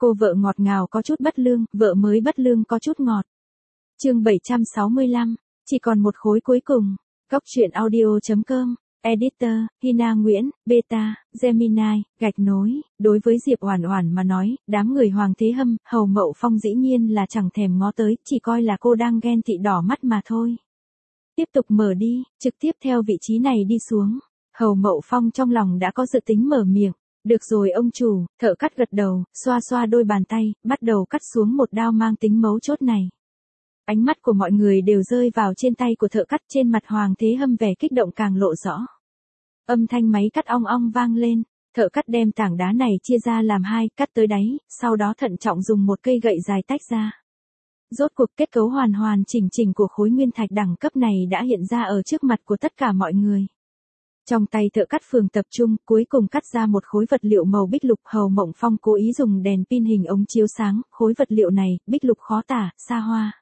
Cô vợ ngọt ngào có chút bất lương, vợ mới bất lương có chút ngọt. Chương 765, chỉ còn một khối cuối cùng. Góc truyện audio.com. Editor, Hina Nguyễn, Beta, Gemini, gạch nối. Đối với Diệp Oản Oản mà nói, đám người Hoàng Thế Hâm, Hầu Mậu Phong dĩ nhiên là chẳng thèm ngó tới, chỉ coi là cô đang ghen tị đỏ mắt mà thôi. Tiếp tục mở đi, trực tiếp theo vị trí này đi xuống. Hầu Mậu Phong trong lòng đã có dự tính mở miệng. Được rồi ông chủ, thợ cắt gật đầu, xoa xoa đôi bàn tay, bắt đầu cắt xuống một đao mang tính mấu chốt này. Ánh mắt của mọi người đều rơi vào trên tay của thợ cắt, trên mặt Hoàng Thế Hâm vẻ kích động càng lộ rõ. Âm thanh máy cắt ong ong vang lên, thợ cắt đem tảng đá này chia ra làm hai, cắt tới đáy, sau đó thận trọng dùng một cây gậy dài tách ra. Rốt cuộc kết cấu hoàn hoàn chỉnh chỉnh của khối nguyên thạch đẳng cấp này đã hiện ra ở trước mặt của tất cả mọi người. Trong tay thợ cắt phường tập trung, cuối cùng cắt ra một khối vật liệu màu bích lục. Hầu Mộng Phong cố ý dùng đèn pin hình ống chiếu sáng, khối vật liệu này, bích lục khó tả, xa hoa.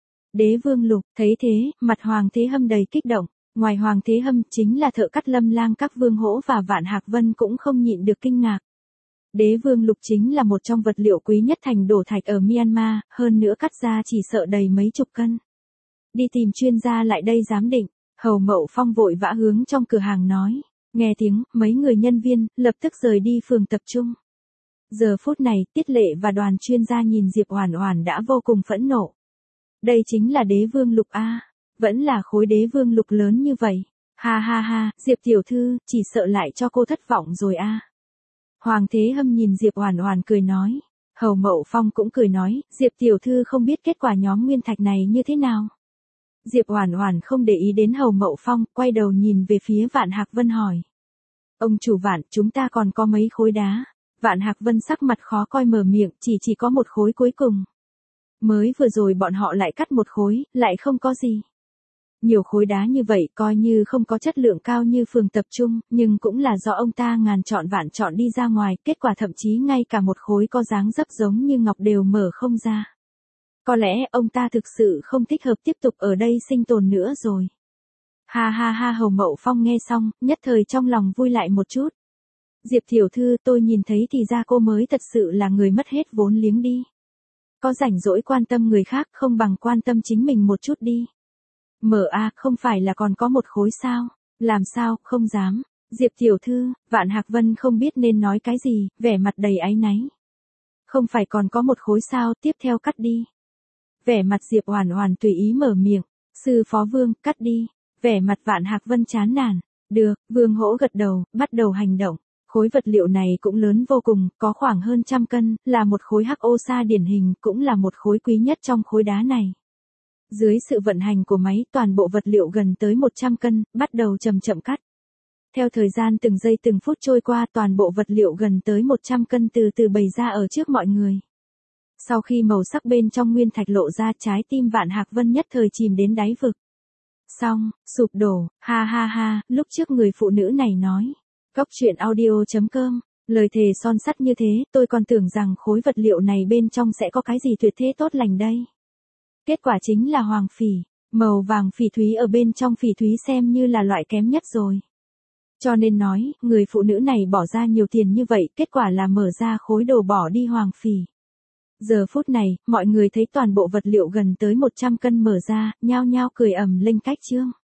Đế vương lục, thấy thế, mặt Hoàng Thế Hâm đầy kích động. Ngoài Hoàng Thế Hâm, chính là thợ cắt Lâm Lang các Vương Hỗ và Vạn Hạc Vân cũng không nhịn được kinh ngạc. Đế vương lục chính là một trong vật liệu quý nhất thành đổ thạch ở Myanmar, hơn nữa cắt ra chỉ sợ đầy mấy chục cân. Đi tìm chuyên gia lại đây giám định. Hầu Mậu Phong vội vã hướng trong cửa hàng nói. Nghe tiếng, mấy người nhân viên, lập tức rời đi phường tập trung. Giờ phút này, Tiết Lệ và đoàn chuyên gia nhìn Diệp Oản Oản đã vô cùng phẫn nộ. Đây chính là đế vương lục A, vẫn là khối đế vương lục lớn như vậy. Ha ha ha, Diệp tiểu thư, chỉ sợ lại cho cô thất vọng rồi A. Hoàng Thế Hâm nhìn Diệp Oản Oản cười nói. Hầu Mậu Phong cũng cười nói, Diệp tiểu thư không biết kết quả nhóm nguyên thạch này như thế nào. Diệp Oản Oản không để ý đến Hầu Mậu Phong, quay đầu nhìn về phía Vạn Hạc Vân hỏi. Ông chủ Vạn, chúng ta còn có mấy khối đá? Vạn Hạc Vân sắc mặt khó coi mở miệng, chỉ có một khối cuối cùng. Mới vừa rồi bọn họ lại cắt một khối, lại không có gì. Nhiều khối đá như vậy coi như không có chất lượng cao như phường tập trung, nhưng cũng là do ông ta ngàn chọn vạn chọn đi ra ngoài, kết quả thậm chí ngay cả một khối có dáng dấp giống như ngọc đều mở không ra. Có lẽ ông ta thực sự không thích hợp tiếp tục ở đây sinh tồn nữa rồi. Ha ha ha, Hầu Mậu Phong nghe xong, nhất thời trong lòng vui lại một chút. Diệp tiểu thư, tôi nhìn thấy thì ra cô mới thật sự là người mất hết vốn liếng đi. Có rảnh rỗi quan tâm người khác không bằng quan tâm chính mình một chút đi. Mở a, không phải là còn có một khối sao? Làm sao, không dám. Diệp tiểu thư, Vạn Hạc Vân không biết nên nói cái gì, vẻ mặt đầy áy náy. Không phải còn có một khối sao, tiếp theo cắt đi. Vẻ mặt Diệp Oản Oản tùy ý mở miệng, sư phó Vương, cắt đi. Vẻ mặt Vạn Hạc Vân chán nản. Được, Vương Hỗ gật đầu, bắt đầu hành động. Khối vật liệu này cũng lớn vô cùng, có khoảng hơn 100 cân, là một khối hắc ô sa điển hình, cũng là một khối quý nhất trong khối đá này. Dưới sự vận hành của máy, toàn bộ vật liệu gần tới 100 cân, bắt đầu chậm chậm cắt. Theo thời gian từng giây từng phút trôi qua, toàn bộ vật liệu gần tới 100 cân từ từ bày ra ở trước mọi người. Sau khi màu sắc bên trong nguyên thạch lộ ra, trái tim Vạn Hạc Vân nhất thời chìm đến đáy vực. Xong, sụp đổ, ha ha ha, lúc trước người phụ nữ này nói. Góc truyện audio.com, lời thề son sắt như thế, tôi còn tưởng rằng khối vật liệu này bên trong sẽ có cái gì tuyệt thế tốt lành đây. Kết quả chính là hoàng phỉ, màu vàng phỉ thúy ở bên trong phỉ thúy xem như là loại kém nhất rồi. Cho nên nói, người phụ nữ này bỏ ra nhiều tiền như vậy, kết quả là mở ra khối đồ bỏ đi hoàng phỉ. Giờ phút này, mọi người thấy toàn bộ vật liệu gần tới 100 cân mở ra, nhao nhao cười ầm lên cách chương.